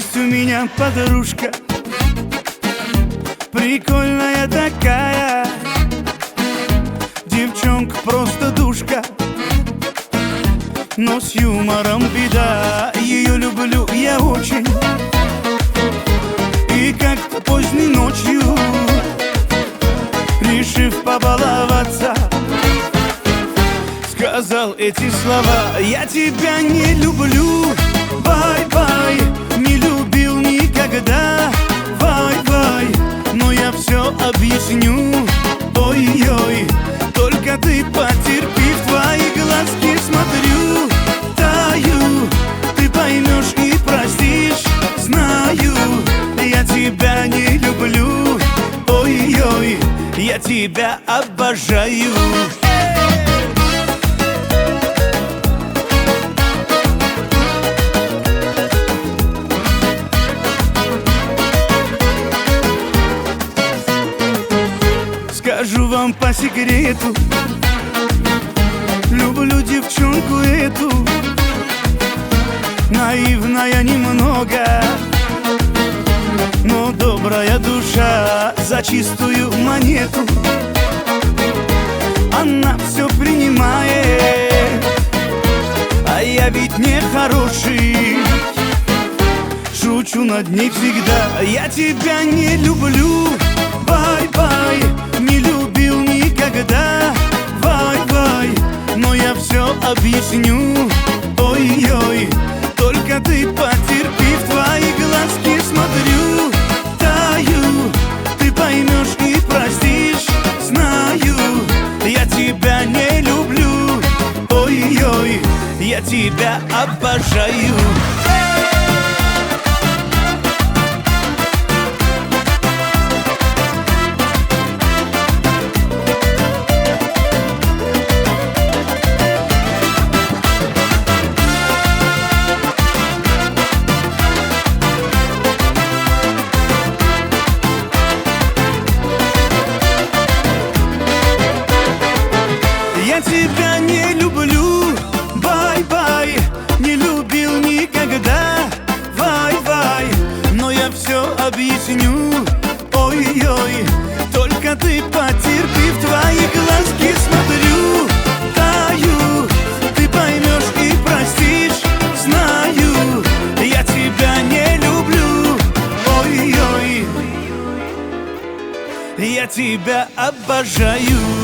Есть у меня подружка, прикольная такая, девчонка просто душка, но с юмором беда. Ее люблю я очень, и как-то поздней ночью, решив побаловаться, сказал эти слова: я тебя не люблю, бай-бай, не любил никогда, вай-вай, но я все объясню, ой-ой, только ты потерпи, в твои глазки смотрю, таю, ты поймешь и простишь, знаю, я тебя не люблю, ой-ой, я тебя обожаю. Скажу вам по секрету, люблю девчонку эту, наивная немного, но добрая душа за чистую монету. Она все принимает, а я ведь не хороший, шучу над ней всегда. Я тебя не люблю, бай-бай, не любил никогда, вай-вай, но я все объясню, ой-ой, только ты потерпи, в твои глазки смотрю, таю, ты поймешь и простишь, знаю, я тебя не люблю, ой-ой, я тебя обожаю. Я тебя не люблю, бай-бай, не любил никогда, вай-вай, но я все объясню, ой-ой, только ты потерпи, в твои глазки смотрю, таю, ты поймешь и простишь, знаю, я тебя не люблю, ой-ой, я тебя обожаю.